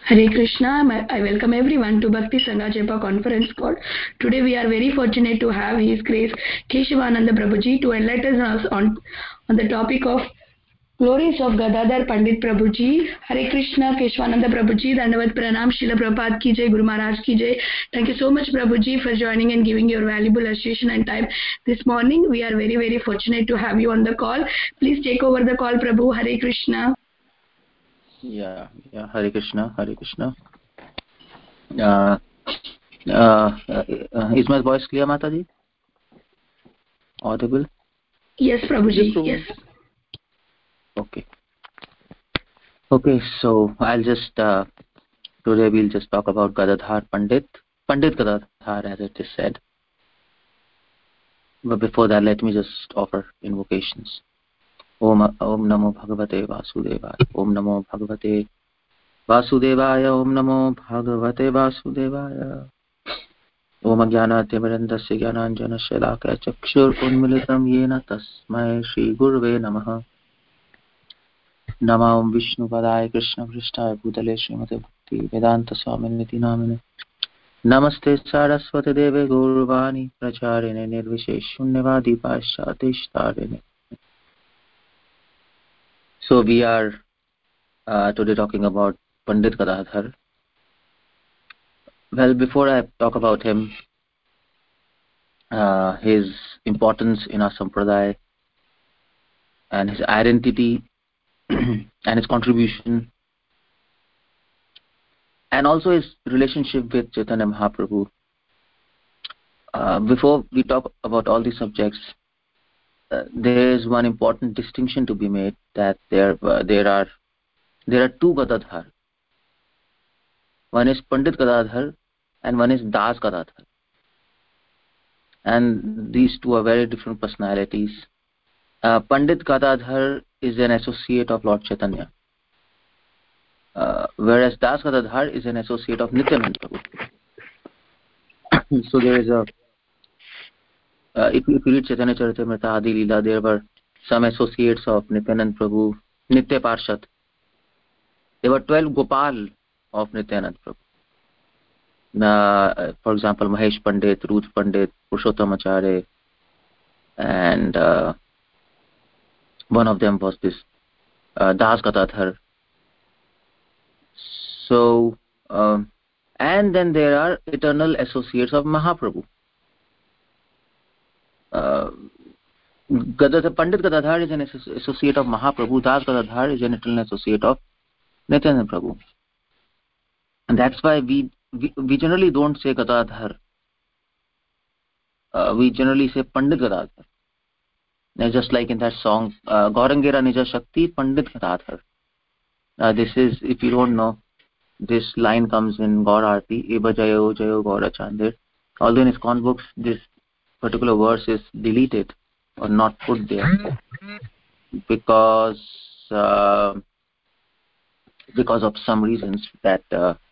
Hare Krishna. I welcome everyone to Bhakti Sangha Jepa conference call. Today we are very fortunate to have His Grace Keshavananda Prabhuji to enlighten us on the topic of glories of Gadadhar Pandit Prabhuji. Hare Krishna, Keshavananda Prabhuji, Dandavat Pranam, Srila Prabhupada ki jai, Guru Maharaj ki jai. Thank you so much Prabhuji for joining and giving your valuable association and time this morning. We are very, very fortunate to have you on the call. Please take over the call, Prabhu. Hare Krishna. Yeah, Hare Krishna, Hare Krishna. Is my voice clear, Mataji? Audible? Yes, Prabhuji. Yes. Okay, so I'll just today we'll just talk about Gadadhar Pandit Gadadhar, as it is said. But before that, let me just offer invocations. Om Namo Bhagavate Vasudevaya. Om Namo Bhagavate Vasudevaya. Om Namo Bhagavate Vasudevaya. Om Jnanatimidandasya Jnananjana Shalakaya Chakshur Unmilitam Yena Tasmai Shri Gurave Namaha. Namah Vishnu Padaya Krishna Prishthaya Bhutale Srimate Bhakti Vedanta Swaminiti Namine. Namaste Saraswati Deve Gaurvani Pracharine Nirvisheshunyavadi Paschatishtarine. So we are today talking about Pandit Gadadhar. Well, before I talk about him, his importance in our sampradaya and his identity and his contribution, and also his relationship with Chaitanya Mahaprabhu. Before we talk about all these subjects, there is one important distinction to be made, that there are two Gadadhar. One is Pandit Gadadhar and one is Das Gadadhar. And these two are very different personalities. Pandit Gadadhar is an associate of Lord Chaitanya, whereas Das Gadadhar is an associate of Nityananda Prabhu. So there is if you read Chaitanya Charitamrita Adi Leela, there were some associates of Nityananda Prabhu, Nitya Parshad. There were 12 Gopal of Nityananda Prabhu. For example, Mahesh Pandit, Ruth Pandit, Purushottam Acharya, and one of them was this Das Gadadhar. So, and then there are eternal associates of Mahaprabhu. Pandit Gadadhar is an associate of Mahaprabhu. Das Gadadhar is an eternal associate of Nityananda Prabhu. And that's why we generally don't say Gadadhar. We generally say Pandit Gadadhar. Just like in that song, Gaurangera Nija Shakti Pandit Gadadhar. This is, if you don't know, this line comes in Gaur Aarti, Eba Jayo Jayo Gaura Chandir. Although in ISKCON books this particular verse is deleted or not put there because of some reasons that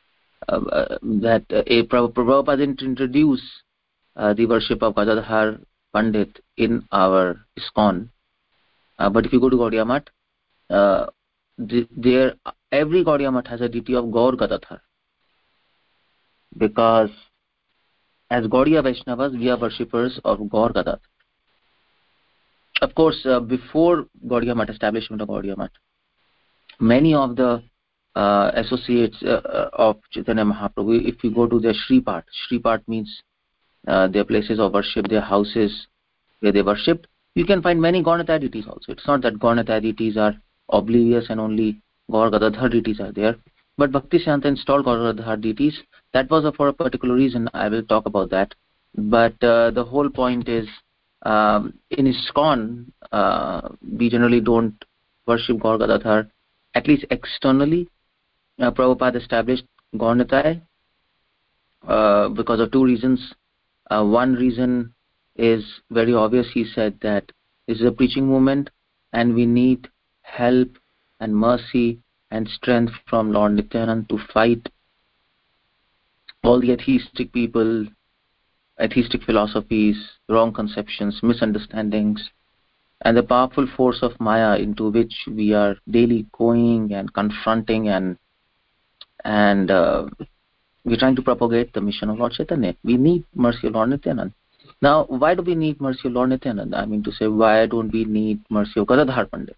Prabhupada didn't introduce the worship of Gadadhar Pandit in our ISKCON. But if you go to Gaudiya Math, there every Gaudiya Math has a deity of Gaur Gadadhar, because as Gaudiya Vaishnavas we are worshippers of Gaur Gadadhar. Of course, before Gaudiya Math, establishment of Gaudiya Math, many of the associates of Chaitanya Mahaprabhu, if you go to their Shri Part means their places of worship, their houses where they worshipped, you can find many Gaunataya deities also. It's not that Gaunataya deities are oblivious and only Gaur Gadadhar deities are there, but Bhakti Siddhanta installed Gaur Gadadhar deities. That was for a particular reason. I will talk about that. But the whole point is, in ISKCON, we generally don't worship Gaur Gadadhar, at least externally. Prabhupada established Gaunataya because of two reasons. One reason is very obvious. He said that this is a preaching movement and we need help and mercy and strength from Lord Nityananda to fight all the atheistic people, atheistic philosophies, wrong conceptions, misunderstandings, and the powerful force of Maya into which we are daily going and confronting and and we're trying to propagate the mission of Lord Chaitanya. We need mercy of Lord Nityananda. Now, why do we need mercy of Lord Nityananda? I mean to say, why don't we need mercy of Gadadhar Pandit?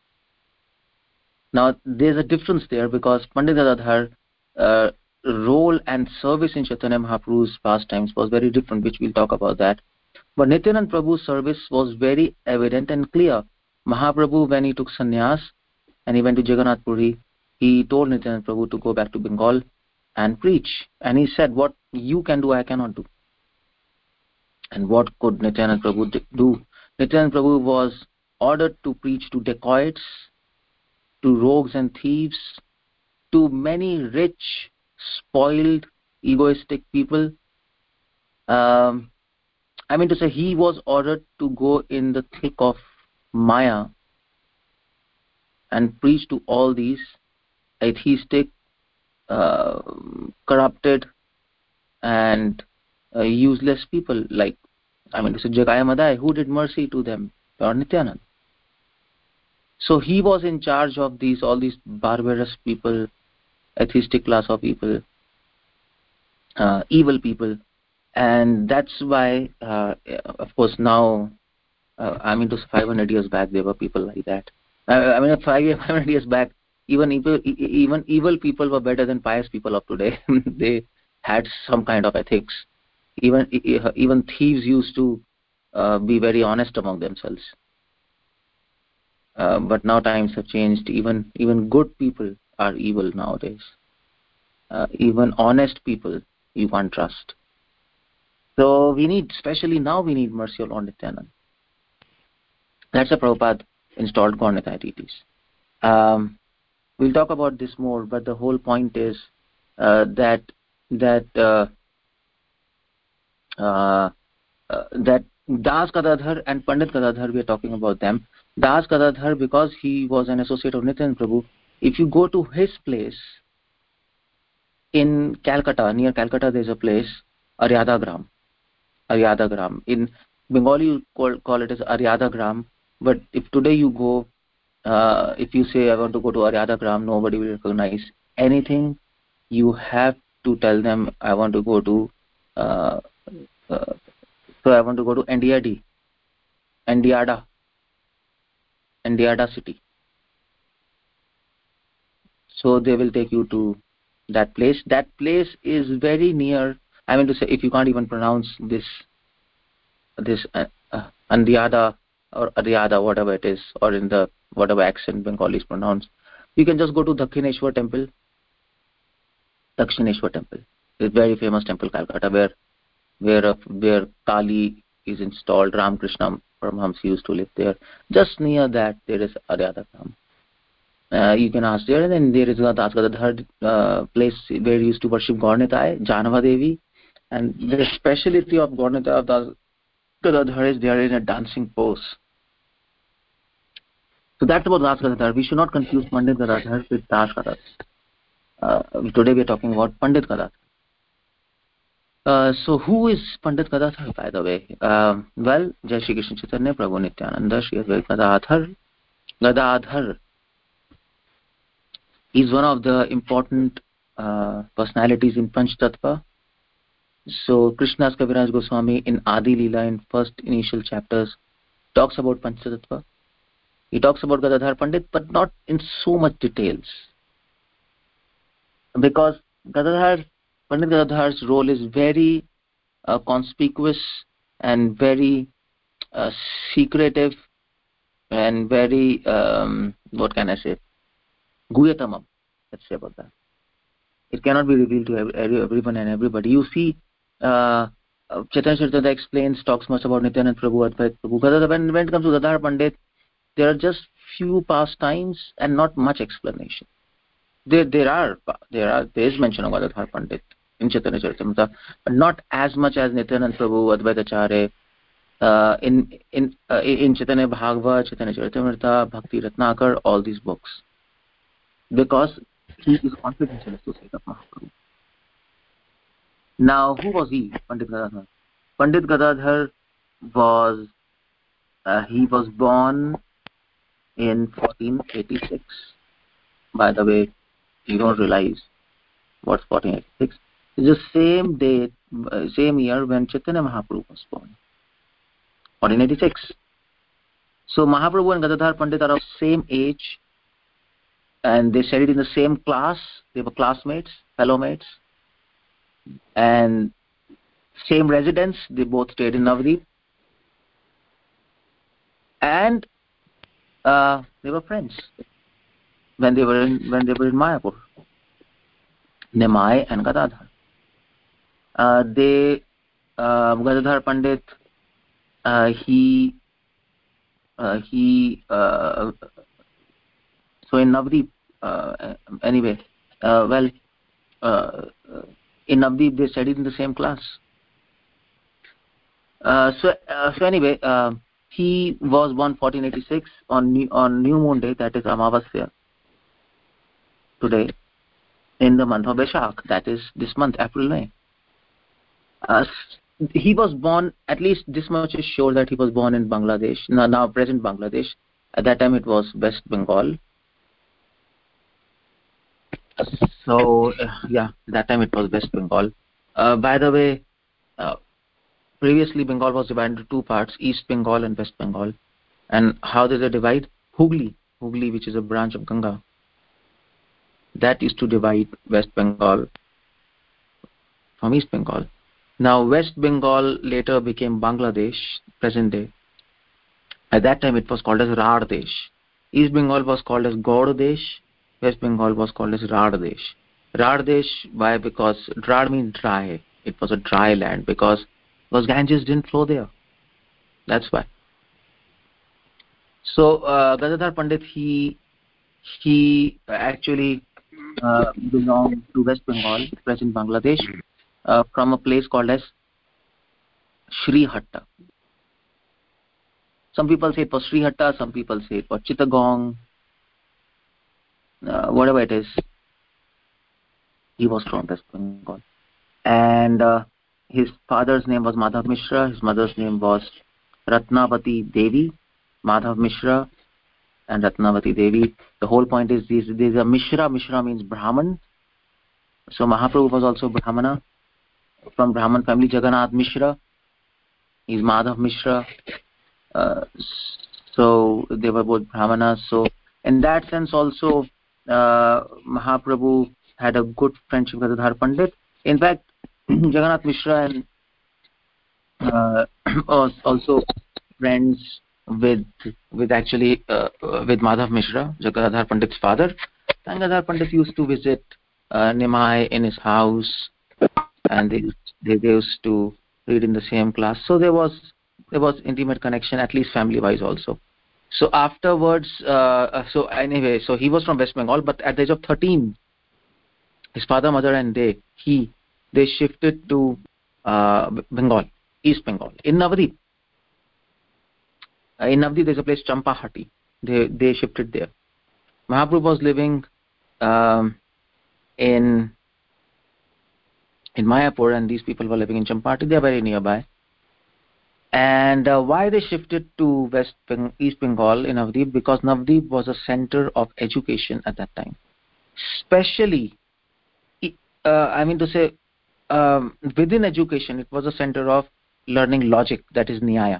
Now, there's a difference there, because Pandit Gadadhar role and service in Chaitanya Mahaprabhu's pastimes was very different, which we'll talk about that. But Nityanand Prabhu's service was very evident and clear. Mahaprabhu, when he took sannyas and he went to Jagannath Puri, he told Nityanand Prabhu to go back to Bengal and preach. And he said, what you can do, I cannot do. And what could Nityanand Prabhu do? Nityanand Prabhu was ordered to preach to dacoits, to rogues and thieves, to many rich, spoiled, egoistic people. I mean to say, he was ordered to go in the thick of Maya and preach to all these atheistic, corrupted, and useless people. Like, I mean to say, Jagaya Madai, who did mercy to them? Lord Nityanand. So he was in charge of all these barbarous people, atheistic class of people, evil people. And that's why, of course, now, I mean, to 500 years back, there were people like that. I mean, 500 years back, even evil people were better than pious people of today. They had some kind of ethics. Even thieves used to be very honest among themselves. But now times have changed. Even good people are evil nowadays. Even honest people you can't trust. So we need, especially now, we need mercy of Lord Nityananda. That's a Prabhupada installed Gaur-Nitai deities. We'll talk about this more, but the whole point is that Das Gadadhar and Pandit Gadadhar, we are talking about them. Das Gadadhar, because he was an associate of Nityananda Prabhu, if you go to his place in Calcutta, near Calcutta, there's a place, Aryadagram. In Bengali you call it as Aryadagram, but if today you go, if you say I want to go to Aryadagram, nobody will recognize anything. You have to tell them I want to go to Ndiada city. So they will take you to that place. That place is very near. I mean to say, if you can't even pronounce this Ndiada or Aryada, whatever it is, or in the whatever accent Bengali is pronounced, you can just go to Dakshineshwar temple. Dakshineshwar temple is a very famous temple, Calcutta, where Kali is installed. Ramakrishna Paramahamsa used to live there. Just near that there is Aryadagram. You can ask there, and then there is a Das Gadadhar place where you used to worship Gaur-Nitai, Janava Devi, and the speciality of Gaur-Nitai of Das Gadadhar is they are in a dancing pose. So that's about Das Gadadhar. We should not confuse Pandit Gadadhar with Das Gadadhar. Today we are talking about Pandit Gadadhar. So who is Pandit Gadadhar, by the way? Well, Jai Shri Krishna Chaitanya Prabhu Nityananda Shri Advaita Gadadhar. Gadadhar is one of the important personalities in Panch Tattva. So Krishnadas Kaviraj Goswami in Adi Leela, in first initial chapters, talks about Panch Tattva. He talks about Gadadhar Pandit, but not in so much details, because Pandit Gadadhar's role is very conspicuous and very secretive and very what can I say, Guyatamam, let's say about that. It cannot be revealed to everyone and everybody. You see, Chaitanya Charitamrita explains, talks much about Nityananda Prabhu, Advaita Prabhu. When it comes to Gadadhar Pandit, there are just few pastimes and not much explanation. There is mention of Gadadhar Pandit in Chaitanya Charitamrita, but not as much as Nityananda Prabhu, Advaita Acharya, in Chaitanya Bhagavad, Chaitanya Charitamrita, Bhakti Ratnakar, all these books, because he is confidential associate of Mahaprabhu. Now, who was he, Pandit Gadadhar? Pandit Gadadhar was born in 1486. By the way, you don't realize What's 1486? It's the same date, same year when Chaitanya Mahaprabhu was born. 1486. So Mahaprabhu and Gadadhar Pandit are of same age, and they studied in the same class. They were classmates, fellow mates, and same residence. They both stayed in Navadvip, and they were friends when they were in Mayapur. Nimai and Gadadhar. Gadadhar Pandit, so in Navadvip, anyway, in Navadvip they studied in the same class. So anyway, he was born 1486 on New Moon Day, that is Amavasya, today, in the month of Vaishakh, that is this month, April-May. He was born, at least this much is sure, that he was born in Bangladesh, now present Bangladesh. At that time it was West Bengal. So yeah, that time it was West Bengal. By the way, previously Bengal was divided into two parts, East Bengal and West Bengal. And how did they divide? Hooghly, which is a branch of Ganga, that used to divide West Bengal from East Bengal. Now West Bengal later became Bangladesh, present day. At that time it was called as Rardesh. East Bengal was called as Gaudadesh. West Bengal was called as Rardesh. Rardesh, why? Because Rar means dry. It was a dry land because Ganges didn't flow there. That's why. So Gadadhar Pandit, he actually belonged to West Bengal, present Bangladesh, from a place called as Srihatta. Some people say it was Srihatta, some people say it was Chittagong. Whatever it is, he was from West Bengal. And his father's name was Madhav Mishra, his mother's name was Ratnavati Devi. Madhav Mishra and Ratnavati Devi. The whole point is there's a Mishra. Mishra means Brahman. So Mahaprabhu was also Brahmana, from Brahman family. Jagannath Mishra is Madhav Mishra. So they were both Brahmanas. So in that sense also, Mahaprabhu had a good friendship with Gadadhar Pandit. In fact, Jagannath Mishra was also friends with Madhav Mishra, Gadadhar Pandit's father. And Gadadhar Pandit used to visit Nimai in his house, and they used to read in the same class. So there was intimate connection, at least family wise also. So afterwards, so he was from West Bengal, but at the age of 13, his father, mother and they shifted to Bengal, East Bengal, in Navadvip. In Navadvip there's a place Champahati. They shifted there. Mahaprabhu was living in Mayapur, and these people were living in Champahati. They are very nearby. And why they shifted to East Bengal in Navadvip? Because Navadvip was a center of education at that time. Especially, within education, it was a center of learning logic, that is Nyaya.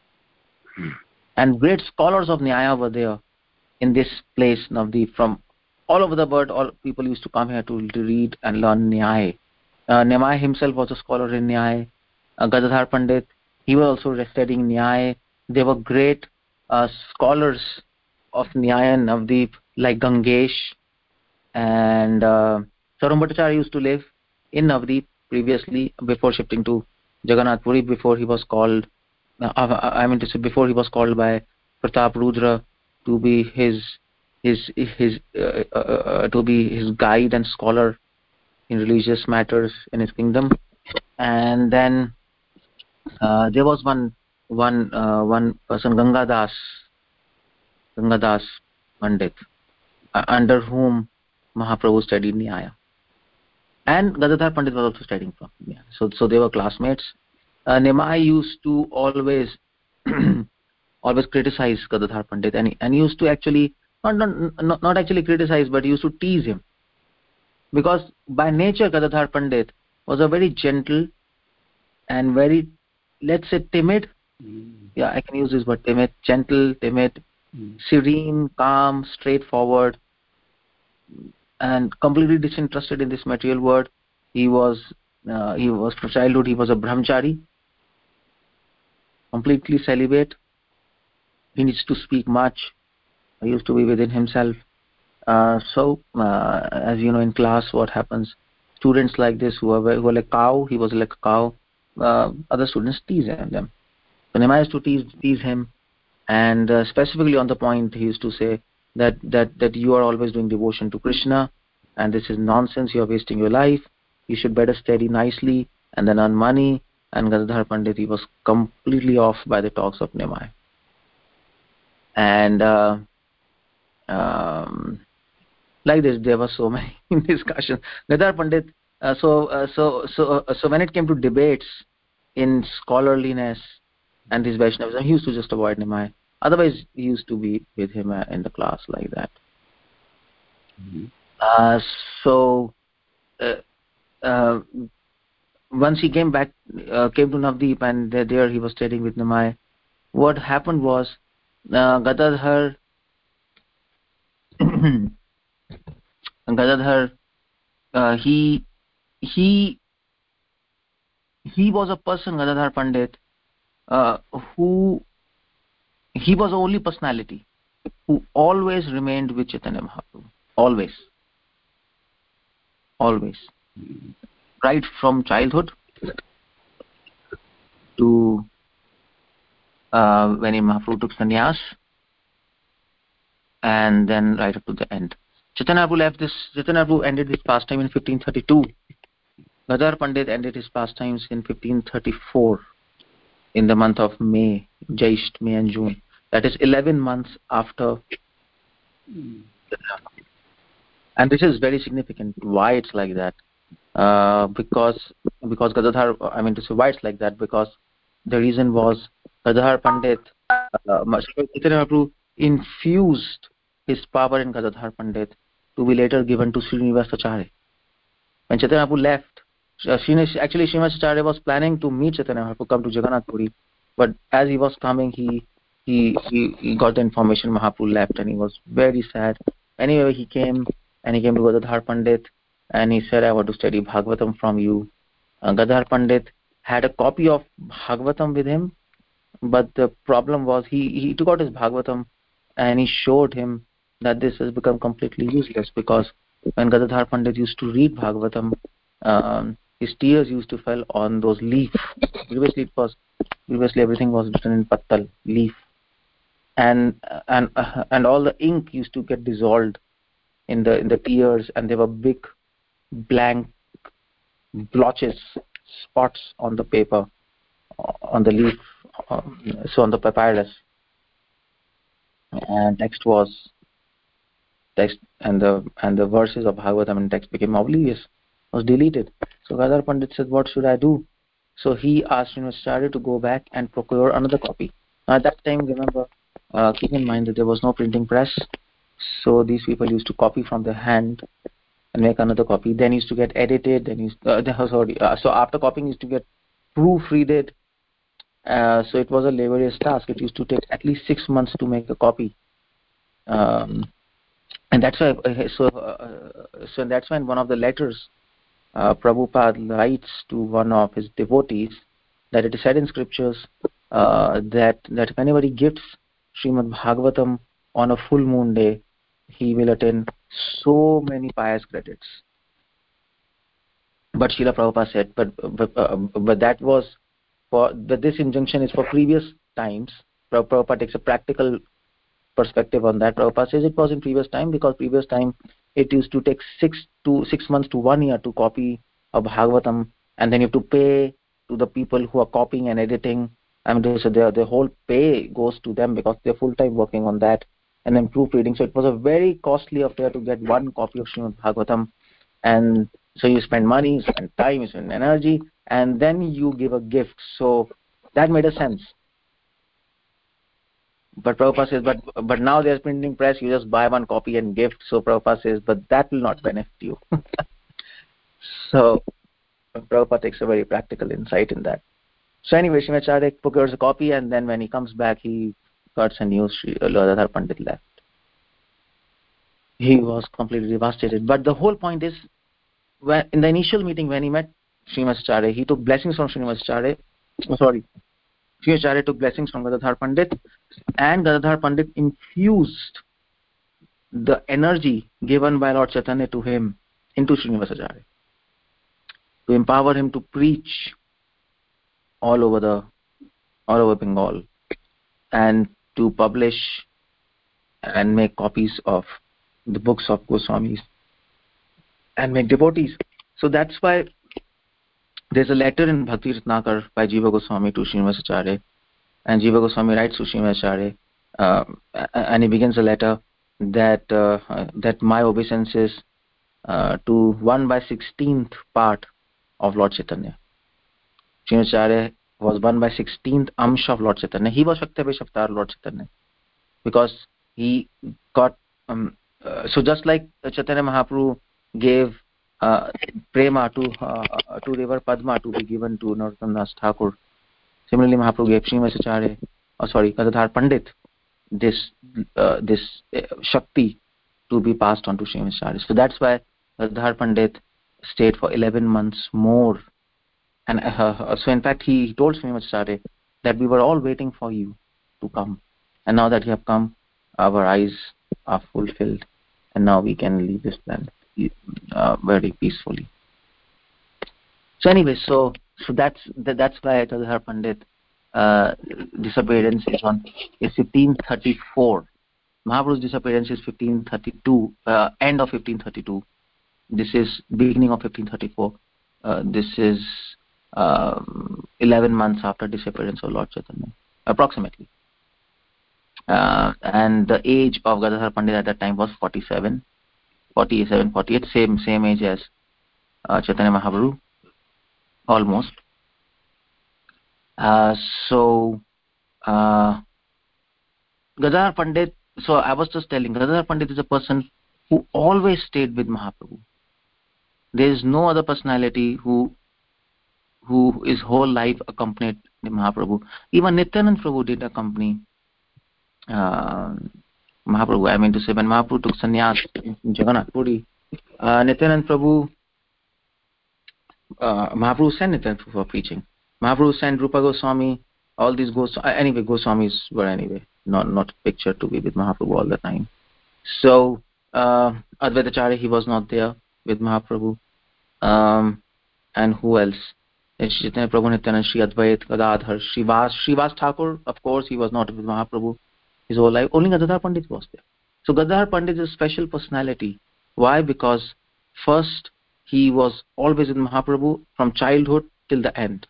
And great scholars of Nyaya were there in this place, Navadvip. From all over the world, all people used to come here to read and learn Nyaya. Nimai himself was a scholar in Nyaya. Gadadhar Pandit, he was also studying Nyaya. There were great scholars of Nyaya and Navadvip, like Gangesh. And Sarum Bhattacharya used to live in Navadvip previously, before shifting to Jagannath Puri, before he was called, before he was called by Pratap Rudra to be his guide and scholar in religious matters in his kingdom. And then there was one person, Gangadas Pandit, under whom Mahaprabhu studied Nyaya. And Gadadhar Pandit was also studying from Nyaya. So they were classmates. Nimai used to always criticize Gadadhar Pandit, and he used to actually not actually criticize, but he used to tease him. because by nature Gadadhar Pandit was a very gentle and very, let's say, timid. Yeah, I can use this word, timid, gentle, timid, serene, calm, straightforward, and completely disinterested in this material world. He was from childhood he was a brahmachari, completely celibate. He needs to speak much. He used to be within himself. As you know, in class, what happens? Students like this who are like cow. He was like a cow. Other students tease them. So Nimai used to tease him, and specifically on the point, he used to say that you are always doing devotion to Krishna, and this is nonsense. You are wasting your life. You should better study nicely and then earn money. And Gadadhar Pandit, he was completely off by the talks of Nimai. And like this, there were so many discussions. Gadadhar Pandit. So when it came to debates in scholarliness and this Vaishnavism, he used to just avoid Nimai. Otherwise, he used to be with him in the class like that. So once he came back, came to Navdeep, and there he was studying with Nimai. What happened was Gadadhar Gadadhar he was a person, Gadadhar Pandit, who he was the only personality who always remained with Chaitanya Mahaprabhu. Always. Right from childhood to when Mahaprabhu took sannyas, and then right up to the end. Chaitanya Mahaprabhu ended his pastime in 1532. Gadadhar Pandit ended his pastimes in 1534 in the month of May, Jaisht, May and June. That is 11 months after. And this is very significant. Why it's like that? Because Gadadhar, I mean to say why it's like that, because the reason was Gadadhar Pandit, Chaitanya Mahaprabhu infused his power in Gadadhar Pandit to be later given to Srinivas Acharya. When Chaitanya Mahaprabhu left, actually Srinivas Acharya was planning to meet Chaitanya Mahaprabhu, come to Jagannath Puri, but as he was coming, he got the information Mahaprabhu left, and he was very sad. Anyway, he came to Gadadhar Pandit, and he said, I want to study Bhagavatam from you. Gadadhar Pandit had a copy of Bhagavatam with him, but the problem was he took out his Bhagavatam and he showed him that this has become completely useless, because when Gadadhar Pandit used to read Bhagavatam, his tears used to fall on those leaf. Previously everything was written in pattal, leaf, and all the ink used to get dissolved in the tears, and there were big blank blotches, spots on the paper, on the leaf, so on the papyrus, and text, and the verses of Bhagavatam and text became oblivious, was deleted. So Gadadhar Pandit said, what should I do? So he asked Srinivasacharya to go back and procure another copy. Now at that time, remember, keep in mind that there was no printing press, so these people used to copy from their hand and make another copy. Then used to get edited. So after copying, used to get proofreaded. So it was a laborious task. It used to take at least 6 months to make a copy. And that's why, so that's when one of the letters Prabhupada writes to one of his devotees, that it is said in scriptures that whenever he gifts Srimad Bhagavatam on a full moon day, he will attain so many pious credits. But Srila Prabhupada said, but that was but this injunction is for previous times. Prabhupada takes a practical perspective on that. Prabhupada says it was in previous time, because previous time it used to take 6 months to 1 year to copy a Bhagavatam, and then you have to pay to the people who are copying and editing. I mean, so the whole pay goes to them, because they're full time working on that, and then proofreading. So it was a very costly affair to get one copy of Srimad Bhagavatam, and so you spend money, you spend time, you spend energy, and then you give a gift. So that made a sense. But Prabhupada says, but now there's printing press, you just buy one copy and gift. So Prabhupada says, but that will not benefit you. So Prabhupada takes a very practical insight in that. So anyway, Srimacharya procures a copy, and then when he comes back, he got a news Gadadhar Pandit left. He was completely devastated. But the whole point is, when in the initial meeting when he met Srimacharya, he took blessings from Srimacharya. Srimacharya took blessings from Gadadhar Pandit, and Gadadhar Pandit infused the energy given by Lord Chaitanya to him into Srinivasacharya to empower him to preach all over Bengal and to publish and make copies of the books of Goswamis and make devotees. So that's why there's a letter in Bhakti Ratnakar by Jiva Goswami to Srinivasacharya, and Jiva Goswami writes to Srinivasacharya, and he begins a letter that my obeisances to 1/16th part of Lord Chaitanya. Srinivasacharya was 1/16th amsh of Lord Chaitanya. He was Shaktavesh avatar Lord Chaitanya, because he got so just like Chaitanya Mahaprabhu gave prema to river Padma to be given to Narottam Das Thakur, similarly Mahaprabhu gave Srimacharya, Gadadhar Pandit, this Shakti to be passed on to Srimacharya. So that's why Gadadhar Pandit stayed for 11 months more, and so in fact he told Srimacharya that we were all waiting for you to come, and now that you have come, our eyes are fulfilled, and now we can leave this planet very peacefully. So anyway, so that's why Gadadhar Pandit disappearance is 1534. Mahaprabhu's disappearance is 1532, end of 1532. This is beginning of 1534. This is 11 months after disappearance of Lord Chaitanya, approximately. And the age of Gadadhar Pandit at that time was 47, 48, same age as Chaitanya Mahaprabhu, almost. So Gadadhar Pandit, so I was just telling, Gadadhar Pandit is a person who always stayed with Mahaprabhu. There is no other personality who his whole life accompanied Mahaprabhu. Even Nityanand Prabhu did accompany Mahaprabhu. I mean to say, when Mahaprabhu took sannyas in Jagannath Puri, Nityanand Prabhu, Mahaprabhu sent Nityanand Prabhu for preaching. Mahaprabhu sent Rupa Goswami, all these anyway, Goswamis were anyway not pictured to be with Mahaprabhu all the time. So Advaitacharya, he was not there with Mahaprabhu. And who else? Chaitanya Prabhu Nityanand, Shri Advait, Gadadhar, Srivas Thakur, of course he was not with Mahaprabhu his whole life. Only Gadadhar Pandit was there. So Gadadhar Pandit is a special personality. Why? Because first, he was always with Mahaprabhu from childhood till the end.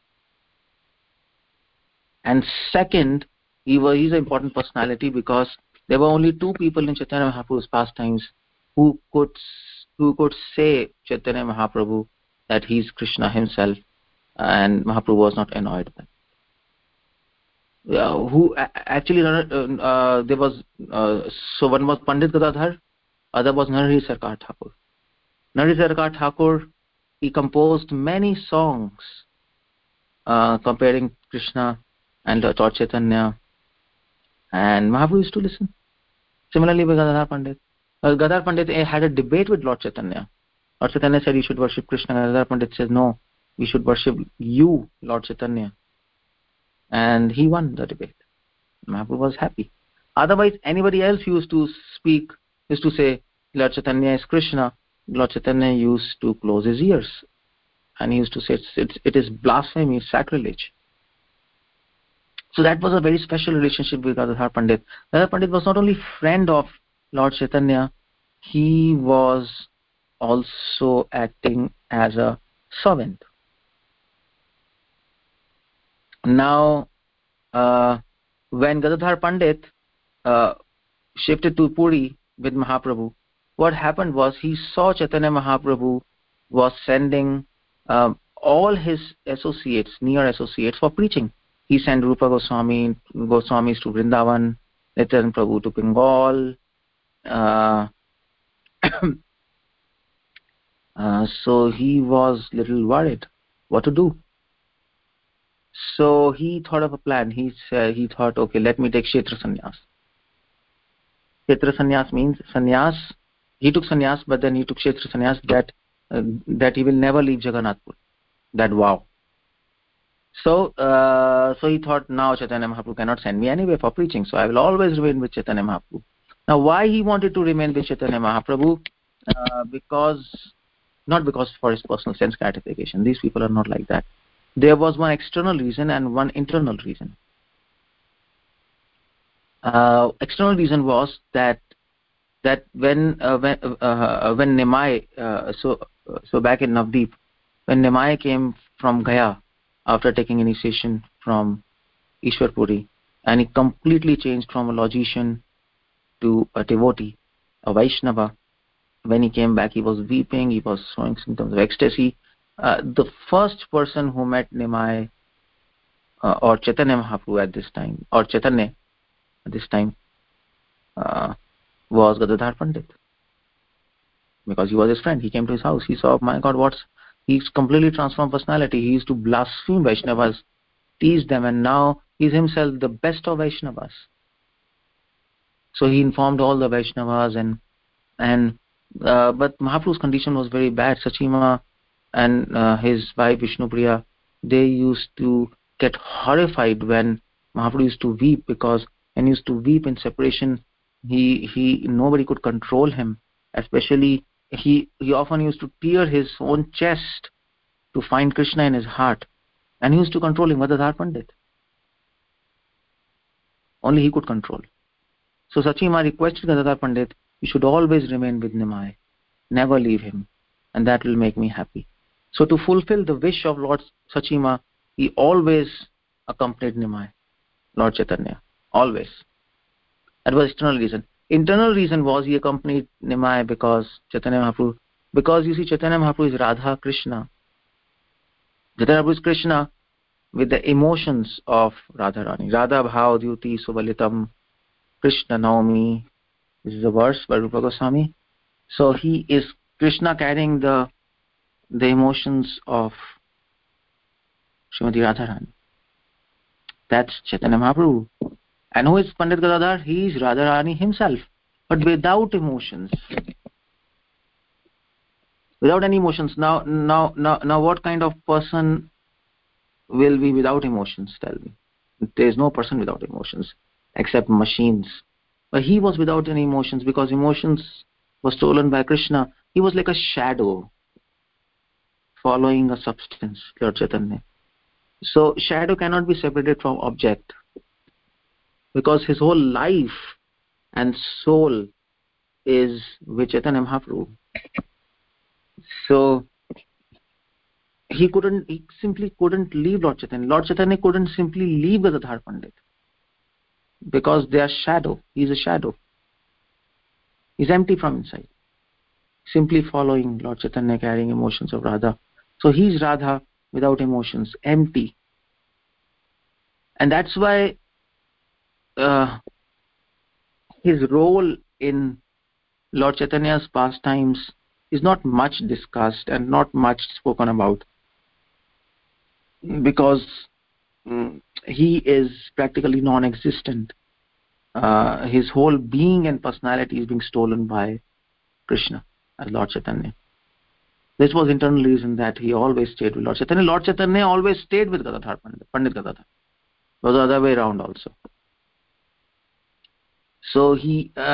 And second, he's an important personality because there were only two people in Chaitanya Mahaprabhu's pastimes who could say Chaitanya Mahaprabhu that he's Krishna himself, and Mahaprabhu was not annoyed by it. Who actually there was so one was Pandit Gadadhar, other was Narahari Sarkar Thakur. Narahari Sarkar Thakur, he composed many songs comparing Krishna and Lord Chaitanya, and Mahaprabhu used to listen. Similarly with Gadadhar Pandit. Gadadhar Pandit had a debate with Lord Chaitanya. Lord Chaitanya said you should worship Krishna. Gadadhar Pandit says no, we should worship you, Lord Chaitanya. And he won the debate. Mahaprabhu was happy. Otherwise, anybody else used to say Lord Chaitanya is Krishna, Lord Chaitanya used to close his ears. And he used to say it is blasphemy, sacrilege. So that was a very special relationship with Gadadhar Pandit. Gadadhar Pandit was not only friend of Lord Chaitanya, he was also acting as a servant. Now, when Gadadhar Pandit shifted to Puri with Mahaprabhu, what happened was he saw Chaitanya Mahaprabhu was sending all his associates, near associates, for preaching. He sent Rupa Goswamis to Vrindavan, Nityanand Prabhu to Bengal, So he was little worried what to do. So he thought of a plan. He thought, okay, let me take Kshetra Sannyas. Kshetra Sannyas means sannyas. He took sannyas, but then he took Kshetra Sannyas that he will never leave Jagannathpur. That vow. So he thought, now Chaitanya Mahaprabhu cannot send me anywhere for preaching, so I will always remain with Chaitanya Mahaprabhu. Now, why he wanted to remain with Chaitanya Mahaprabhu? Not because for his personal sense gratification. These people are not like that. There was one external reason and one internal reason. External reason was that when Nimai, so back in Navdeep, when Nimai came from Gaya after taking initiation from Ishwarpuri, and he completely changed from a logician to a devotee, a Vaishnava. When he came back, he was weeping, he was showing symptoms of ecstasy. The first person who met Nimai or Chaitanya Mahaprabhu at this time, or Chaitanya at this time, was Gadadhar Pandit, because he was his friend. He came to his house. He saw, my God, he's completely transformed personality. He used to blaspheme Vaishnavas, tease them, and now he's himself the best of Vaishnavas. So he informed all the Vaishnavas, but Mahaprabhu's condition was very bad. Sachima and his wife Vishnupriya, they used to get horrified when Mahaprabhu used to weep, because when he used to weep in separation, nobody could control him. Especially he often used to tear his own chest to find Krishna in his heart, and he used to control him. Gadadhar Pandit, only he could control. So Sachima requested Gadadhar Pandit, you should always remain with Nimai, never leave him, and that will make me happy. So to fulfill the wish of Lord Sachima, he always accompanied Nimai, Lord Chaitanya, always. That was external reason. Internal reason was he accompanied Nimai because Chaitanya Mahaprabhu, because you see, Chaitanya Mahaprabhu is Radha Krishna. Chaitanya Mahaprabhu is Krishna with the emotions of Radharani. Radha Bhav Dyuti Subalitam Krishna Naumi. This is a verse by Rupa Goswami. So he is Krishna carrying the emotions of Srimati Radharani. That's Chaitanya Mahaprabhu. And who is Pandit Gadadhar? He is Radharani himself, but without emotions. Without any emotions. Now, what kind of person will be without emotions? Tell me. There is no person without emotions, except machines. But he was without any emotions, because emotions were stolen by Krishna. He was like a shadow following a substance, Lord Chaitanya. So shadow cannot be separated from object, because his whole life and soul is with Chaitanya Mahaprabhu. So he simply couldn't leave Lord Chaitanya. Lord Chaitanya couldn't simply leave Gadadhar Pandit, because they are shadow. He's a shadow. He's empty from inside, simply following Lord Chaitanya, carrying emotions of Radha. So he's Radha without emotions, empty. And that's why his role in Lord Chaitanya's pastimes is not much discussed and not much spoken about, because he is practically non-existent. His whole being and personality is being stolen by Krishna as Lord Chaitanya. This was internal reason that he always stayed with Lord Chaitanya. Lord Chaitanya always stayed with Gadadhar Pandit Gadadhar. It was the other way around also. So he took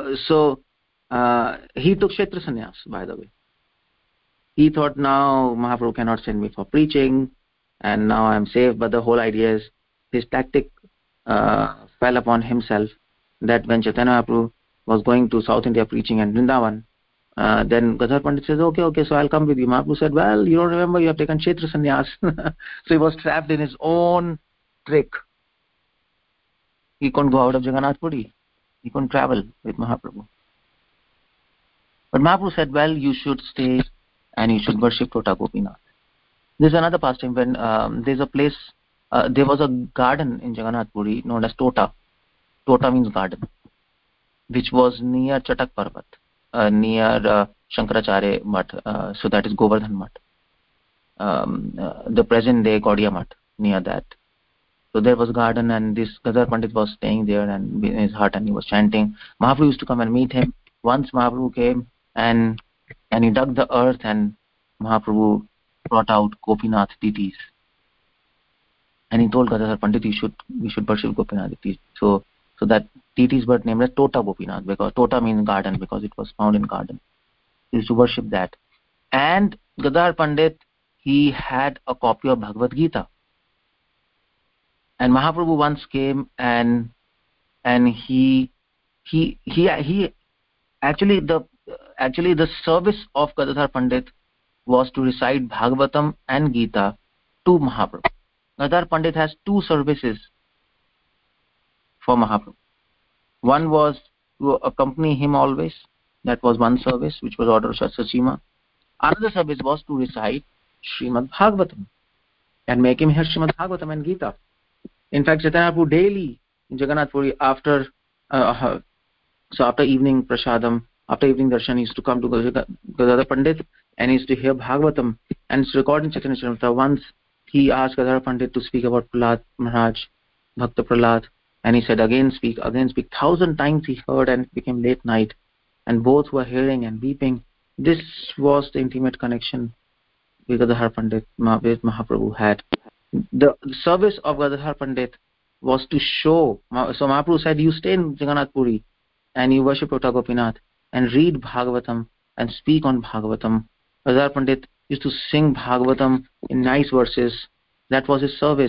Kshetra Sannyas, by the way. He thought, now Mahaprabhu cannot send me for preaching, and now I am safe. But the whole idea is, his tactic fell upon himself, that when Chaitanya Mahaprabhu was going to South India preaching and Vrindavan, then Gadadhar Pandit says, okay, so I'll come with you. Mahaprabhu said, well, you don't remember, you have taken Kshetra Sannyas. So he was trapped in his own trick. He couldn't go out of Jagannath Puri. He couldn't travel with Mahaprabhu. But Mahaprabhu said, well, you should stay and you should worship Tota Gopinath. There's another pastime when there's a place, there was a garden in Jagannath Puri known as Tota. Tota means garden, which was near Chatak Parvat, near Shankaracharya Mutt, so that is Govardhan Mutt, the present day Gaudiya Mutt, near that. So there was a garden, and this Gadadhar Pandit was staying there and in his hut, and he was chanting. Mahaprabhu used to come and meet him. Once Mahaprabhu came and he dug the earth, and Mahaprabhu brought out Gopinath deities. And he told Gadadhar Pandit, we should worship Gopinath deities. So that deities were named as Tota Gopinath, because Tota means garden, because it was found in garden. He used to worship that. And Gadadhar Pandit, he had a copy of Bhagavad Gita. And Mahaprabhu once came and he actually the service of Gadadhar Pandit was to recite Bhagavatam and Gita to Mahaprabhu. Gadadhar Pandit has two services for Mahaprabhu. One was to accompany him always. That was one service, which was order of Sachima. Another service was to recite Srimad Bhagavatam and make him hear Srimad Bhagavatam and Gita. In fact, Chaitanya Mahaprabhu daily in Jagannath Puri, after evening prasadam, after evening darshan, he used to come to Gadadhar Pandit and he used to hear Bhagavatam, and it's recorded in Chaitanya Charitamrita. Once he asked Gadadhar Pandit to speak about Prahlad Maharaj, Bhakta Prahlad, and he said, again speak. 1,000 times he heard, and it became late night, and both were hearing and weeping. This was the intimate connection with Gadadhar Pandit, with Mahaprabhu had. The service of Gadadhar Pandit was to show. So Mahaprabhu said, you stay in Jagannath Puri and you worship Tota Gopinath and read Bhagavatam and speak on Bhagavatam. Gadadhar Pandit used to sing Bhagavatam in nice verses. That was his service,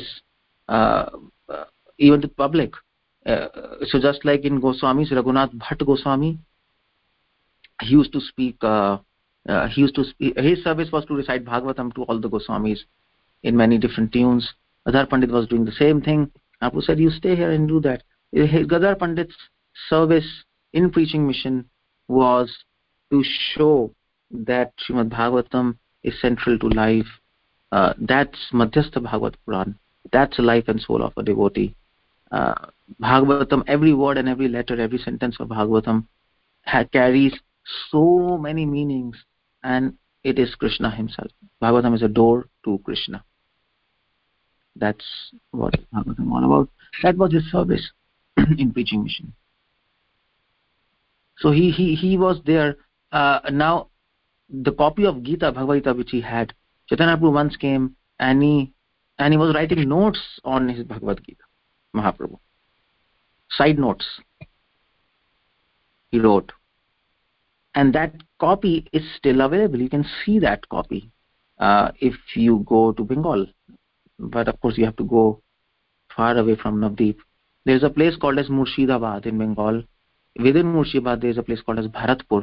even to the public. So just like in Goswamis, Raghunath Bhatt Goswami, he used to speak. His service was to recite Bhagavatam to all the Goswamis in many different tunes. Gadadhar Pandit was doing the same thing. Mahaprabhu said, you stay here and do that. Gadadhar Pandit's service in preaching mission was to show that Srimad Bhagavatam is central to life. That's Madhyastha Bhagavat Puran. That's the life and soul of a devotee. Bhagavatam, every word and every letter, every sentence of Bhagavatam carries so many meanings, and it is Krishna himself. Bhagavatam is a door to Krishna. That's what Bhagavatam is all about. That was his service in preaching mission. So he was there. Now the copy of Gita, Bhagavad Gita, which he had, Chaitanya Mahaprabhu once came and he was writing notes on his Bhagavad Gita. Mahaprabhu, side notes he wrote, and that copy is still available. You can see that copy if you go to Bengal, but of course you have to go far away from Navdeep. There's a place called as Murshidabad in Bengal. Within Murshidabad there's a place called as Bharatpur.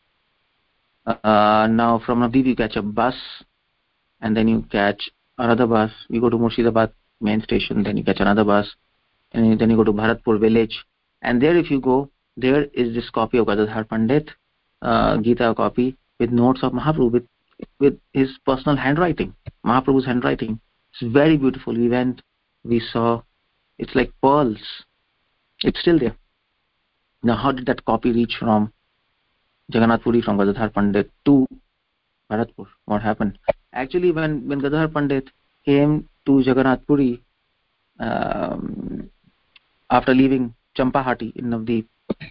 Now from Navdeep you catch a bus, and then you catch another bus. You go to Murshidabad main station, then you catch another bus, and then you go to Bharatpur village, and there if you go, there is this copy of Gadadhar Pandit, Gita copy with notes of Mahaprabhu, with his personal handwriting, Mahaprabhu's handwriting. It's very beautiful. We went, we saw, it's like pearls. It's still there. Now how did that copy reach from Jagannath Puri, from Gadadhar Pandit to Bharatpur? What happened? Actually, when Gadadhar Pandit came to Jagannath Puri, after leaving Champahati in Navdeep,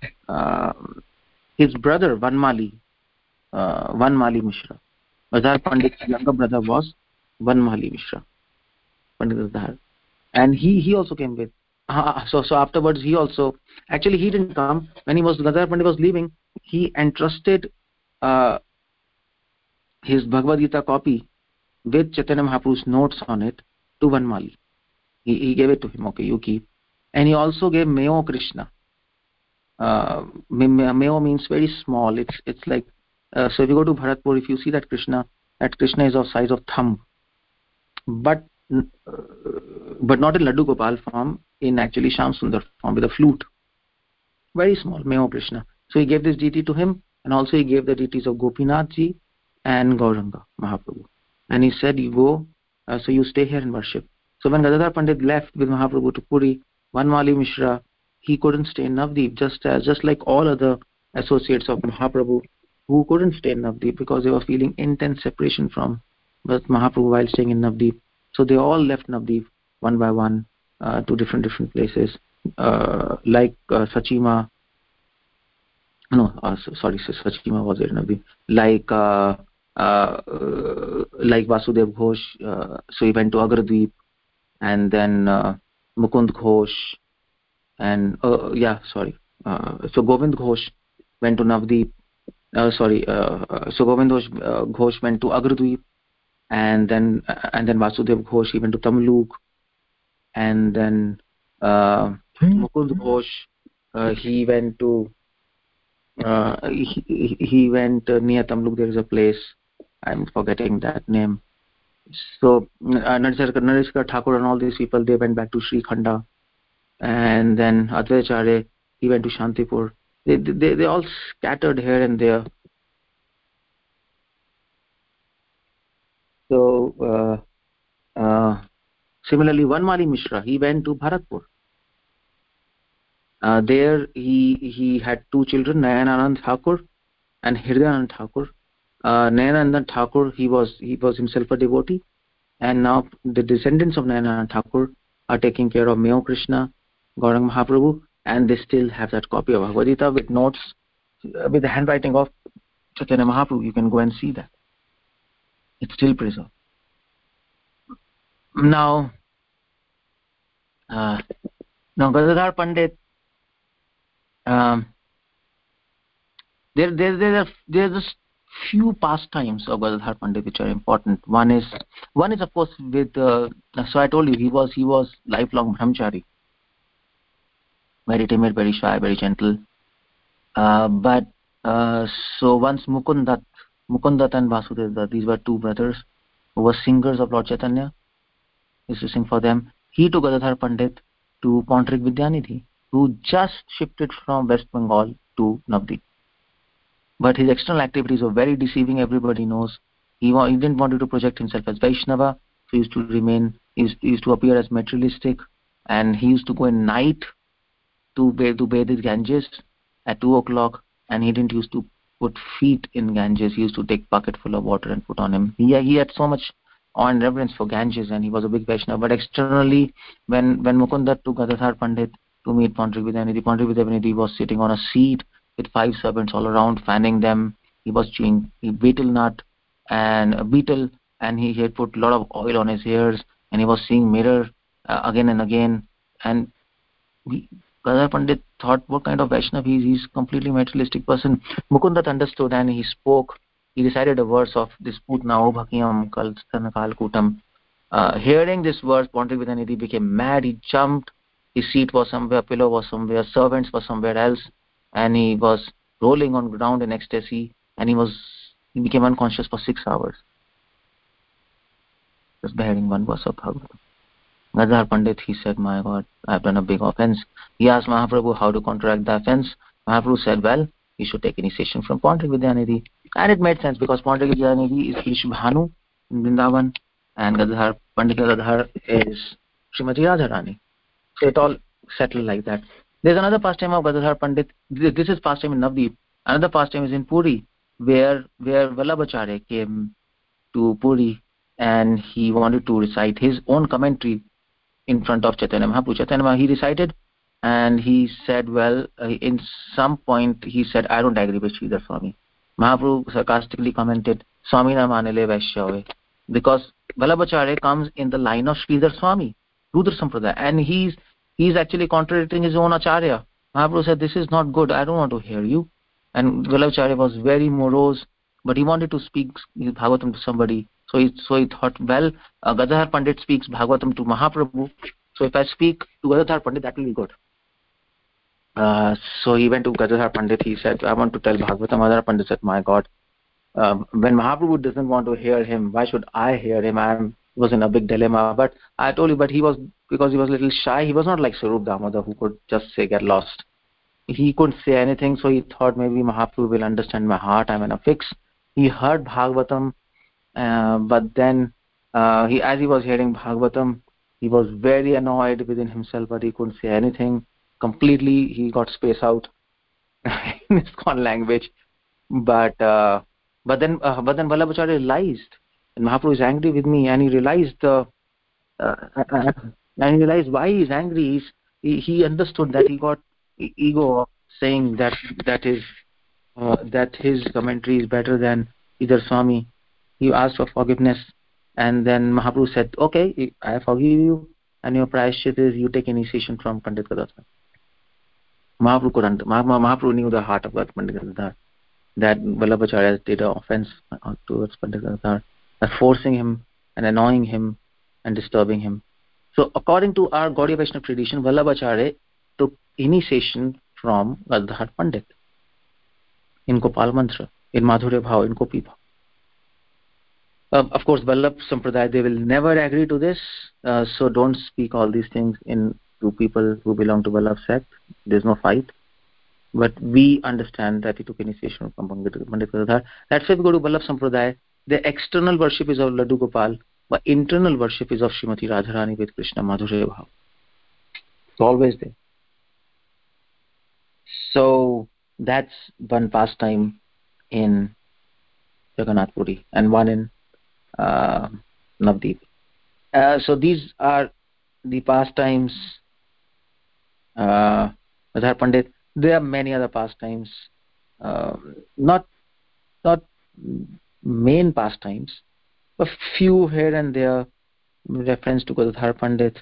his brother Vanmali Mishra, Gadadhar Pandit's younger brother was Vanmali Mishra, Pandit Gadadhar, and he also came with. So afterwards he also, actually he didn't come. When Gadadhar Pandit was leaving, he entrusted his Bhagavad Gita copy with Chaitanya Mahaprabhu's notes on it to Vanmali. He gave it to him. Okay, you keep. And he also gave Meo Krishna. Meo means very small. It's like, so if you go to Bharatpur, if you see that Krishna is of size of thumb, but not in Laddu Gopal form, in actually Shyam Sundar form with a flute. Very small, Meo Krishna. So he gave this deity to him, and also he gave the deities of Gopinath Ji and Gauranga Mahaprabhu. And he said, you go, so you stay here and worship. So when Gadadhar Pandit left with Mahaprabhu to Puri, Vanmali Mishra, he couldn't stay in Navdeep, just like all other associates of Mahaprabhu. who couldn't stay in Navdeep because they were feeling intense separation from Mahaprabhu while staying in Navdeep. So they all left Navdeep one by one to different places, like Sachima. No, sorry, Sachima was there in Navdeep. Like Vasudev Ghosh, so he went to Agradweep, and then Mukund Ghosh, and so Govind Ghosh went to Navdeep. So Govind Ghosh went to Agradweep, and then Vasudev Ghosh he went to Tamluk, and then Mukund Ghosh he went to he went near Tamluk. There is a place, I'm forgetting that name. So Narishkar Thakur and all these people, they went back to Sri Khanda, and then Advaitacharya he went to Shantipur. They all scattered here and there. So similarly, Vanmali Mishra he went to Bharatpur. There he had two children, Nayananand Thakur and Hridayanand Thakur. Nayananand Thakur he was himself a devotee, and now the descendants of Nayananand Thakur are taking care of Mayo Krishna, Gaurang Mahaprabhu, and they still have that copy of Bhagavad Gita with notes, with the handwriting of Chaitanya Mahaprabhu. You can go and see that. It's still preserved. Now Gadadhar Pandit, there's just few pastimes of Gadadhar Pandit which are important. One is of course with so I told you he was lifelong brahmachari, very timid, very shy, very gentle. But so once Mukundat and Vasudev Dutt, these were two brothers who were singers of Lord Chaitanya, used to sing for them. He took Gadadhar Pandit to Pondrik Vidyanidhi, who just shifted from West Bengal to Navdeep. But his external activities were very deceiving. Everybody knows he didn't want to project himself as Vaishnava, so he used to remain. He used to appear as materialistic, and he used to go at night to bathe his Ganges at 2 o'clock, and he didn't used to put feet in Ganges. He used to take bucket full of water and put on him. He had so much awe and reverence for Ganges, and he was a big Vaishnava. But externally, when Mukundat took Gadadhar Pandit to meet Pondrik Vidyanidhi was sitting on a seat with 5 servants all around, fanning them. He was chewing a betel nut and a betel, and he had put a lot of oil on his hairs, and he was seeing mirror again and again. And Gadadhar Pandit thought, what kind of Vaishnav he is? He's completely materialistic person. Mukundat understood, and he spoke. He recited a verse of this Putna Obhakyam Kalstana Kutam. Hearing this verse, Pondrik Vidyanidhi became mad. He jumped. His seat was somewhere, pillow was somewhere, servants were somewhere else, and he was rolling on ground in ecstasy, and he became unconscious for 6 hours, just by hearing one verse of Bhagavatam. Gadadhar Pandit, he said, my God, I have done a big offense. He asked Mahaprabhu how to counteract the offense. Mahaprabhu said, well, he should take initiation from Pondrik Vidyanidhi. And it made sense, because Pondrik Vidyanidhi is Vishnu in Vrindavan, and Pandit Gadadhar is Srimati Radharani. So it all settled like that. There's another pastime of Gadadhar Pandit. This is pastime in Navdeep. Another pastime is in Puri, where Vallabhacharya came to Puri, and he wanted to recite his own commentary in front of Chaitanya Mahaprabhu. Chaitanya Mahaprabhu, he recited, and he said, well, in some point, he said, I don't agree with Sridhar Swami. Mahaprabhu sarcastically commented, Swami na manile Vaishya, because Vallabhacharya comes in the line of Sridhar Swami, Rudra Sampradaya, and he's actually contradicting his own Acharya. Mahaprabhu said, this is not good, I don't want to hear you. And Vallabhacharya was very morose, but he wanted to speak Bhagavatam to somebody. So he thought, well, Gadadhar Pandit speaks Bhagavatam to Mahaprabhu, so if I speak to Gadadhar Pandit, that will be good. So he went to Gadadhar Pandit. He said, I want to tell Bhagavatam. Gadadhar Pandit said, my God, when Mahaprabhu doesn't want to hear him, why should I hear him? I was in a big dilemma. But I told you, but because he was a little shy, he was not like Sarup Damodar, who could just say, get lost. He couldn't say anything, so he thought maybe Mahaprabhu will understand my heart, I'm in a fix. He heard Bhagavatam, but then as he was hearing Bhagavatam, he was very annoyed within himself, but he couldn't say anything. Completely, he got spaced out in ISKCON language. but then Vallabhacharya realized, and Mahaprabhu is angry with me, and he realized and he realized why he's angry. He understood that he got ego of saying that his commentary is better than either Swami. He asked for forgiveness, and then Mahaprabhu said, "Okay, I forgive you, and your prayashchit is you take initiation from Pandit Gadadhar." Mahaprabhu knew the heart of Pandit Gadadhar, that Vallabhacharya did an offense towards Pandit Gadadhar, forcing him and annoying him and disturbing him. So according to our Gaudiya Vaishnava tradition, Vallabhacharya took initiation from Gadadhar Pandit in Gopal Mantra, in Madhurya Bhav, in Gopi Bhav. Of course, Vallabh Sampradaya, they will never agree to this, so don't speak all these things to people who belong to Vallabh sect. There's no fight. But we understand that he took initiation from Pandit Gadadhar. That's why we go to Vallabh Sampradaya. The external worship is of Laddu Gopal, but internal worship is of Srimati Radharani with Krishna Madhurya Bhav. It's always there. So that's one pastime in Jagannath Puri and one in Navdeep. So these are the pastimes. Radha Pandit. There are many other pastimes, not main pastimes, but few here and there reference to Gadadhar Pandit.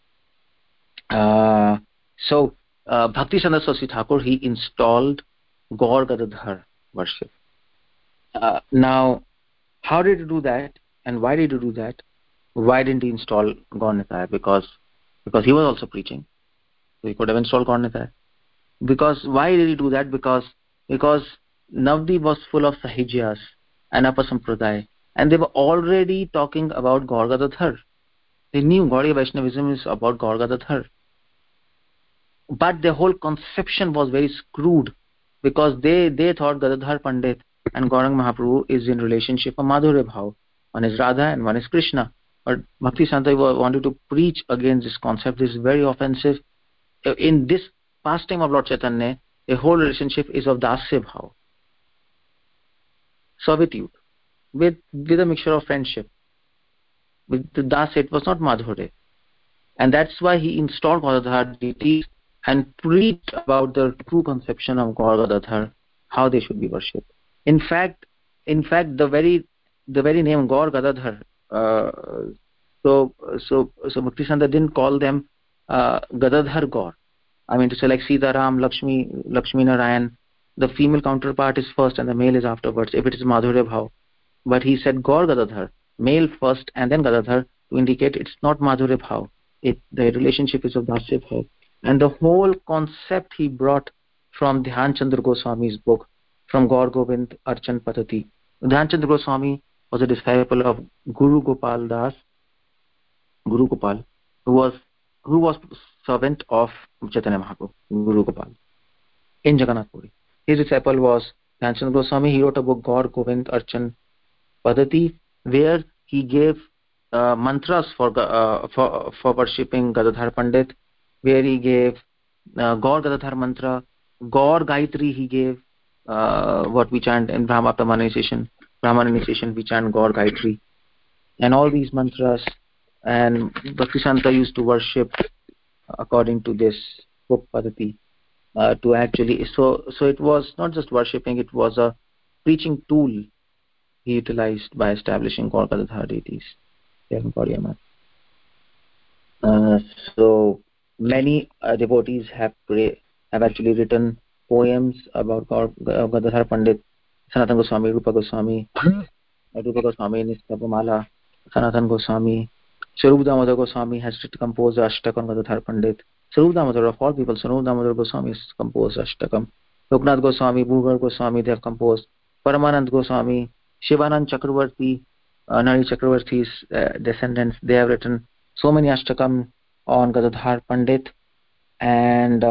So Bhakti Saraswati Thakur, he installed Gaur Gadadhar worship. Now, how did he do that, and why did he do that? Why didn't he install Gaur Nitaya? Because he was also preaching, so he could have installed Gaur Nitaya. Because why did he do that? Because Navdeep was full of Sahijyas and Upper Sampradaya, and they were already talking about Gaur Gadadhar. They knew Gaudiya Vaishnavism is about Gaur Gadadhar. But the whole conception was very screwed, because they thought Gadadhar Pandit and Gaurang Mahaprabhu is in relationship of Madhurya Bhav. One is Radha and one is Krishna. But Bhakti Santa wanted to preach against this concept. This is very offensive. In this pastime of Lord Chaitanya, the whole relationship is of Dasya Bhav, servitude, with a mixture of friendship. With the Dasya, it was not Madhurya. And that's why he installed Gadadhar deities and preached about the true conception of Gaur Gadadhar, how they should be worshipped. In fact, the very name Gaur Gadadhar, so Bhaktisanta didn't call them Gadadhar Gaur. I mean to say, like Sita Ram, Lakshmi Narayan, the female counterpart is first and the male is afterwards, if it is Madhurya Bhav. But he said Gaur Gadadhar, male first and then Gadadhar, to indicate it's not Madhurya Bhav. The relationship is of Dasya Bhav. And the whole concept he brought from Dhyan Chandra Goswami's book, from Gaur Govind Archan Padhati. Dhyan Chandra Goswami was a disciple of Guru Gopal Das, who was servant of Chaitanya Mahaprabhu, Guru Gopal, in Jagannath Puri. His disciple was Dhyan Chandra Goswami. He wrote a book, Gaur Govind Archan Padhati, where he gave mantras for worshipping Gadadhar Pandit, where he gave Gaur Gadadhar mantra, Gaur Gayatri he gave, what we chant in Brahmana initiation, we chant Gaur Gayatri, and all these mantras. And Bhaktisanta used to worship according to this book Padhati, to actually, so it was not just worshipping, it was a preaching tool he utilized by establishing Gaur Gadadhar deities here in Gaudiya Math. So many devotees have actually written poems about Gadadhar Pandit, Sanatana Goswami, Rupa Goswami, Nistapamala, Sanatana Goswami, Sarup Damodar Goswami has composed Ashtakam on Gadadhar Pandit. Sarup Damodar, of all people, Sarup Damodar Goswami has composed Ashtakam. Loknath Goswami, Bhugar Goswami, they have composed. Paramanand Goswami, Shivanand Chakravarti, Nari Chakravarti's descendants, they have written so many Ashtakam on Gadadhar Pandit. And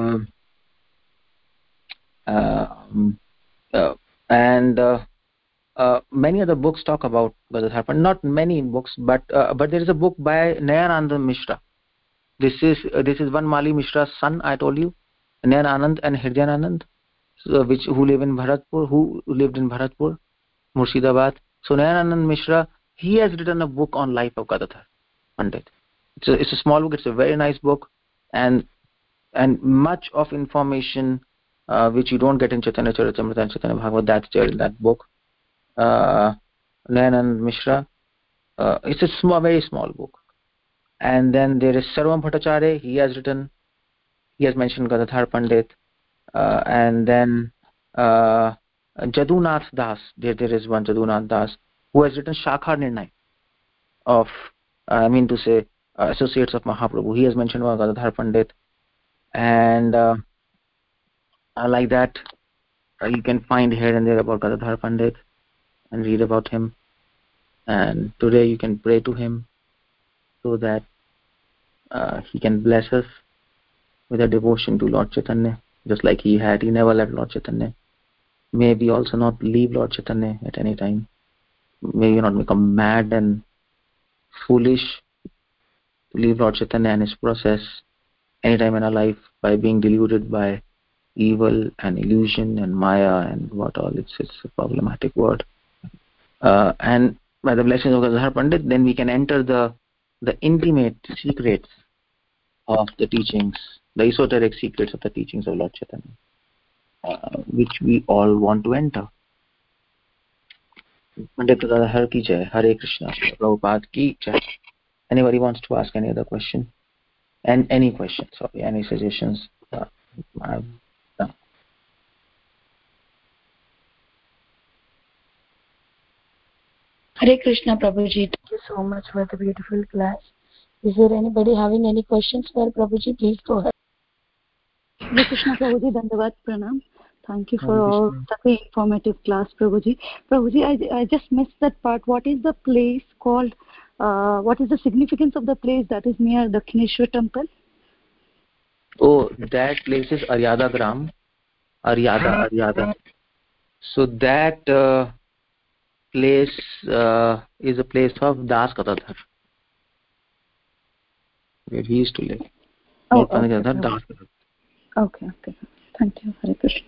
many other books talk about Gadadhar Pandit. Not many books, but there is a book by Nayananda Mishra. This is Van Mali Mishra's son, I told you, Nayananand and Hridyananand. who lived in Bharatpur, Murshidabad. So Nayananand Mishra, he has written a book on life of Gadadhar Pandit. It's a small book. It's a very nice book, and much of information which you don't get in Chaitanya Charitamrita and Chaitanya Bhagavad, that's there in that book. Nayananand Mishra. It's a very small book. And then there is Sarvam Bhattacharya. He has mentioned Gadadhar Pandit. And then Jadunath Das. There is one Jadunath Das who has written Shakha Nirnay of, associates of Mahaprabhu. He has mentioned Gadadhar Pandit. And like that, you can find here and there about Gadadhar Pandit and read about him. And today you can pray to him so that he can bless us with a devotion to Lord Chaitanya, just like he had. He never left Lord Chaitanya. May we also not leave Lord Chaitanya at any time. May we not become mad and foolish to leave Lord Chaitanya and his process anytime in our life by being deluded by evil and illusion and maya and what all. It's a problematic word. And by the blessings of Gadadhar Pandit, then we can enter the intimate secrets of the teachings, the esoteric secrets of the teachings of Lord Chaitanya, which we all want to enter. Pandit Gadadhar ki jai, Hare Krishna, Prabhupada ki jai. Anybody wants to ask any other question? And any questions, any suggestions? Hare Krishna, Prabhuji. Thank you so much for the beautiful class. Is there anybody having any questions for Prabhuji? Please go ahead. Hare Krishna, Prabhuji. Dandavad Pranam. Thank you for all the informative class, Prabhuji. Prabhuji, I just missed that part. What is the place called? What is the significance of the place that is near Dakshineshwar temple? Oh, that place is Aryada Gram. Aryada. So that place is a place of Das Gadadhar, where he used to live. Okay. Das Gadadhar. Okay. Thank you, Hare Krishna.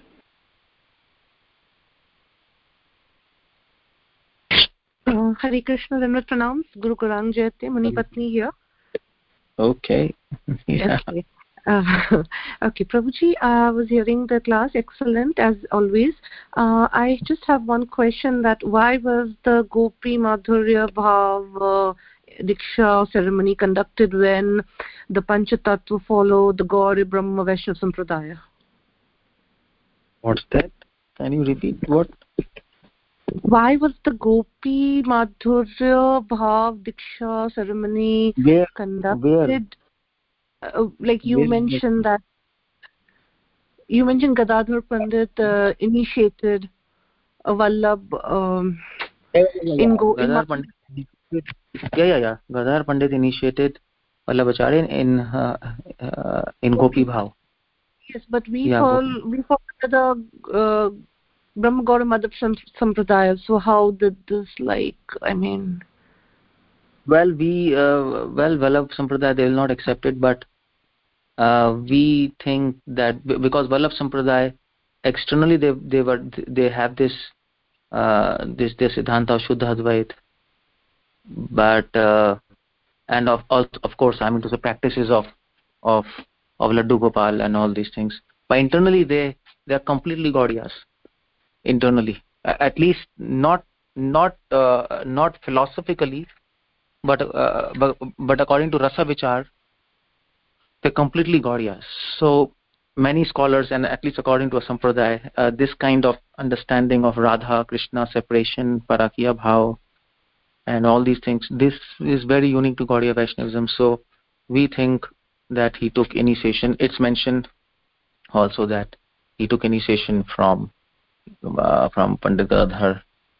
Hare Krishna, Dandavat Pranam, Guru Gaurang Jayate, Muni Patni here. Okay. Yeah. Okay. Okay, Prabhuji, I was hearing the class, excellent as always. I just have one question, that why was the Gopi Madhurya Bhav Diksha ceremony conducted when the Panchatattva follow the Gauri Brahma Vaishnava Sampradaya? What's that? Can you repeat what? Why was the Gopi Madhurya Bhav Diksha ceremony conducted? Where? Like you mentioned that Gadadhar Pandit initiated a Vallabh Gadadhar Pandit. Yeah. Gadadhar Pandit initiated Vallabhacharya in Gopi Bhav. Yes, but we follow the Brahma Gauri Madhava Sampradaya. So how did this Well, Vallabh Sampradaya, they will not accept it, but we think that because Vallabh Sampradaya externally they have this Siddhanta of Shuddha Advait, but and of course to the practices of Laddu Gopal and all these things, but internally they are completely Gaudiyas. Internally, at least not philosophically, but according to Rasa Vichar, they're completely Gaudiyas. So many scholars, and at least according to a Sampradaya, this kind of understanding of Radha Krishna separation, Parakiya Bhav, and all these things, this is very unique to Gaudiya Vaishnavism. So we think that he took initiation. It's mentioned also that he took initiation from Pandit Gadadhar,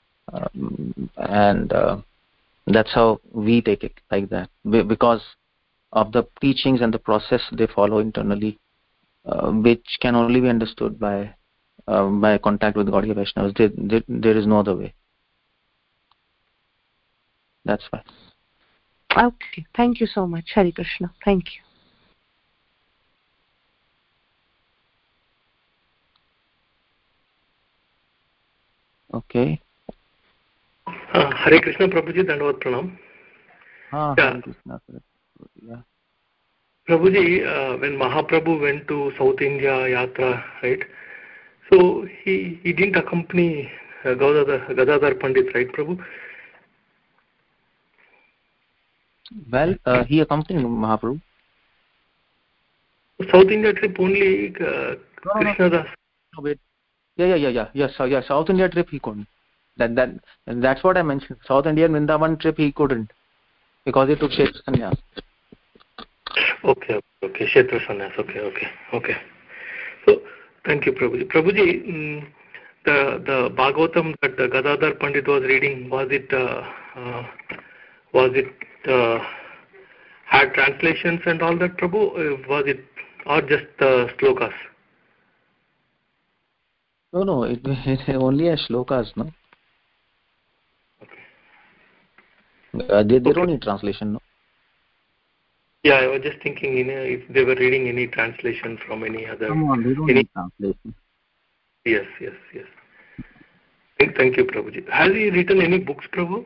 and that's how we take it, like that, because of the teachings and the process they follow internally, which can only be understood by contact with Gaudiya Vaishnavas. There is no other way. That's why. Okay, thank you so much. Hare Krishna. Thank you. Okay. Hare Krishna Prabhuji, Dandavat Pranam. Hare Krishna. Yeah. Prabhuji, when Mahaprabhu went to South India Yatra, right? So he didn't accompany Gadadhar Pandit, right, Prabhu? Well, he accompanied Mahaprabhu. South India trip only Krishna Das. No, wait. Yeah. South India trip he couldn't. That's what I mentioned. South Indian Vrindavan trip he couldn't because he took Kshetra Sannyas. Okay. Kshetra Sannyas. Okay. So thank you, Prabhuji. Prabhuji, the Bhagavatam that Gadadhar Pandit was reading, was it had translations and all that, Prabhu? Was it or just slokas? No, it only has shlokas, no? They don't need translation, no? Yeah, I was just thinking, if they were reading any translation from any other. Come on, they don't need translation. Yes. Thank you, Prabhuji. Has he written any books, Prabhu?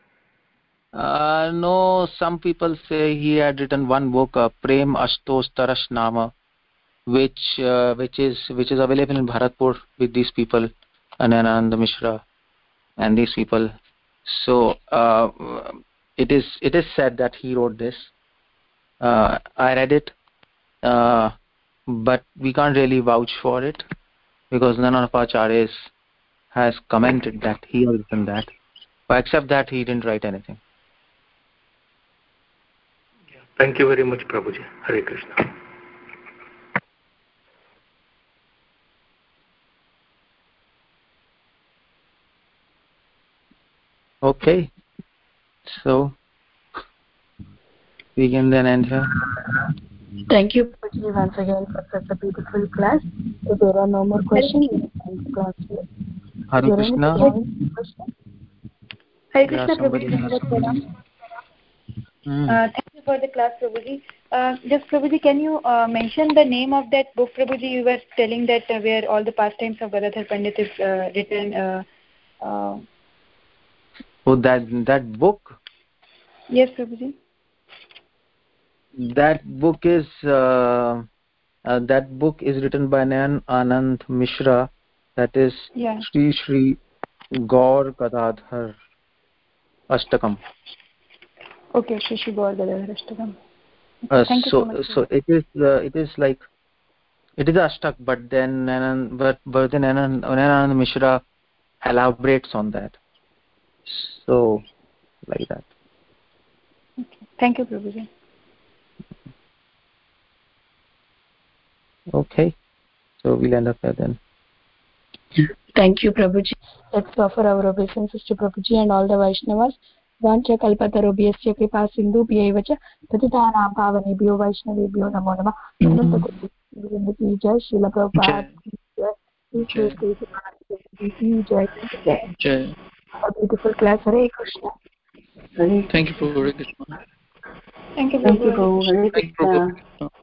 No, some people say he had written one book, Prem Ashtostarash Nama, which is available in Bharatpur with these people, Anand Mishra and these people. So it is said that he wrote this. I read it, but we can't really vouch for it because none of our acharyas has commented that he has written that. But except that, he didn't write anything. Thank you very much, Prabhuji. Hare Krishna. Okay, so we can then end here. Thank you, Prabhuji, once again for such a beautiful class. If there are no more questions, we can end the class here. Hare Krishna. Hare Krishna, Prabhuji. Thank you for the class, Prabhuji. Just Prabhuji, can you mention the name of that book, Prabhuji? You were telling that where all the pastimes of Gadadhar Pandit is written. Oh, that book. Yes, Prabhuji. That book is written by Anand Mishra. That is Sri Gaur Gadadhar Ashtakam. Okay, Shri Gaur Gadadhar Ashtakam. Thank you so much. So it is like it is Ashtak, but then Anand Mishra elaborates on that. So like that. Okay. Thank you, Prabhuji. Okay, so we'll end up here then. Thank you, Prabhuji. Let's offer our obeisances to Prabhuji and all the Vaishnavas. Vancha kalpatarobhyasya kripa sindhu bhyeva cha patitanam pavanebhyo vaishnavebhyo namo namah. Ananta Jai Srila Prabhupada Jai. A beautiful class. Hare Krishna. Thank you, Prabhu. Thank you, Prabhu. Thank you, Prabhu.